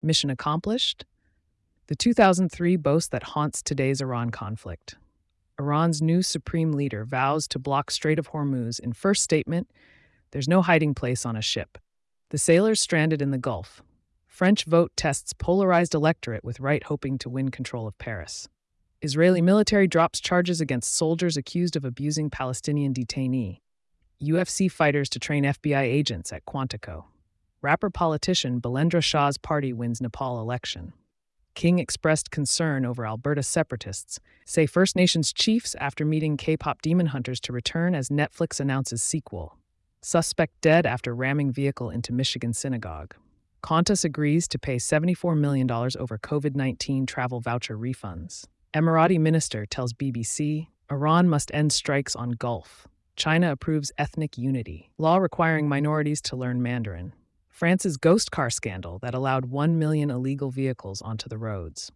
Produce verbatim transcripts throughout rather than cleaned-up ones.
Mission accomplished? The two thousand three boast that haunts today's Iran conflict. Iran's new supreme leader vows to block Strait of Hormuz in first statement, there's no hiding place on a ship. The sailors stranded in the Gulf. French vote tests polarized electorate with right hoping to win control of Paris. Israeli military drops charges against soldiers accused of abusing Palestinian detainee. U F C fighters to train F B I agents at Quantico. Rapper politician Balendra Shah's party wins Nepal election. King expressed concern over Alberta separatists, say First Nations chiefs after meeting K-pop Demon Hunters to return as Netflix announces sequel. Suspect dead after ramming vehicle into Michigan synagogue. Qantas agrees to pay seventy-four million dollars over COVID nineteen travel voucher refunds. Emirati minister tells B B C, Iran must end strikes on Gulf. China approves ethnic unity. Law requiring minorities to learn Mandarin. France's ghost car scandal that allowed one million illegal vehicles onto the roads.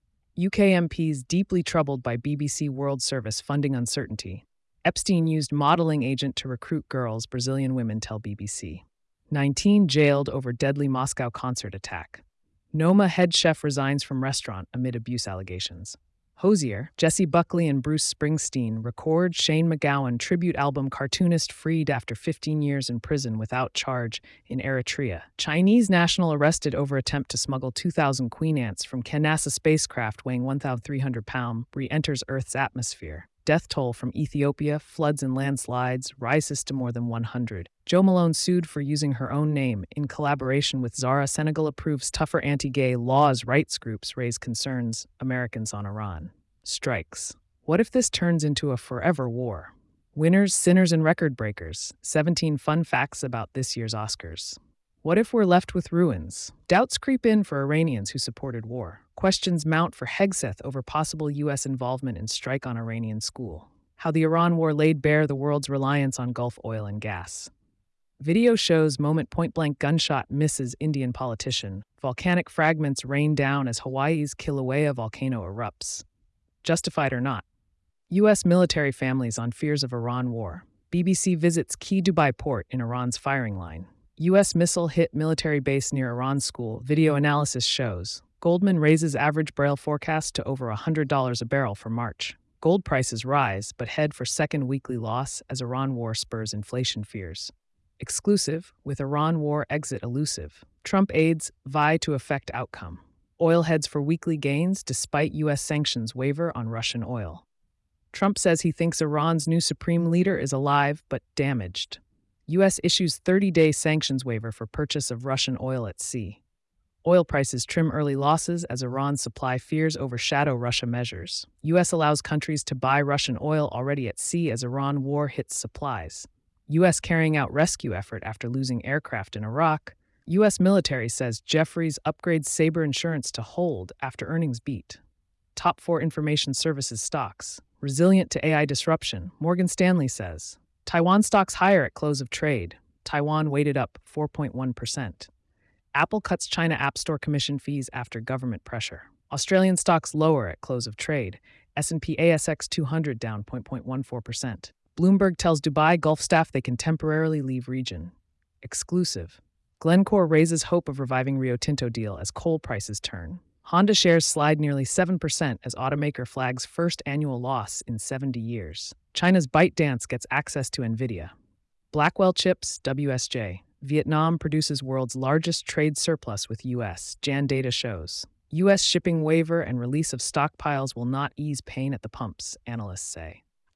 U K M Ps deeply troubled by B B C World Service funding uncertainty. Epstein used modeling agent to recruit girls, Brazilian women tell B B C. nineteen jailed over deadly Moscow concert attack. Noma head chef resigns from restaurant amid abuse allegations. Hozier, Jesse Buckley and Bruce Springsteen record Shane MacGowan tribute album Cartoonist freed after fifteen years in prison without charge in Eritrea. Chinese national arrested over attempt to smuggle two thousand queen ants from NASA spacecraft weighing one thousand three hundred pounds re-enters Earth's atmosphere. Death toll from Ethiopia, floods and landslides, rises to more than one hundred. Jo Malone sued for using her own name in collaboration with Zara. Senegal approves tougher anti-gay laws. Rights groups raise concerns. Americans on Iran. Strikes. What if this turns into a forever war? Winners, sinners, and record breakers. seventeen fun facts about this year's Oscars. What if we're left with ruins? Doubts creep in for Iranians who supported war. Questions mount for Hegseth over possible U S involvement in strike on Iranian school. How the Iran war laid bare the world's reliance on Gulf oil and gas. Video shows moment point-blank gunshot misses Indian politician. Volcanic fragments rain down as Hawaii's Kilauea volcano erupts. Justified or not. U S military families on fears of Iran war. B B C visits key Dubai port in Iran's firing line. U S missile hit military base near Iran school, video analysis shows. Goldman raises average barrel forecast to over one hundred dollars a barrel for March. Gold prices rise, but head for second weekly loss as Iran war spurs inflation fears. Exclusive, with Iran war exit elusive. Trump aides vie to affect outcome. Oil heads for weekly gains despite U S sanctions waiver on Russian oil. Trump says he thinks Iran's new supreme leader is alive but damaged. U S issues thirty-day sanctions waiver for purchase of Russian oil at sea. Oil prices trim early losses as Iran's supply fears overshadow Russia measures. U S allows countries to buy Russian oil already at sea as Iran war hits supplies. U S carrying out rescue effort after losing aircraft in Iraq. U S military says Jefferies upgrades Sabre insurance to hold after earnings beat. Top four information services stocks. Resilient to A I disruption, Morgan Stanley says. Taiwan stocks higher at close of trade. Taiwan weighted up four point one percent. Apple cuts China App Store commission fees after government pressure. Australian stocks lower at close of trade. S and P A S X two hundred down zero point one four percent. Bloomberg tells Dubai Gulf staff they can temporarily leave region. Exclusive. Glencore raises hope of reviving Rio Tinto deal as coal prices turn. Honda shares slide nearly seven percent as automaker flags first annual loss in seventy years. China's ByteDance gets access to NVIDIA. Blackwell chips, W S J. Vietnam produces world's largest trade surplus with U S, Jan data shows. U S shipping waiver and release of stockpiles will not ease pain at the pumps, analysts say.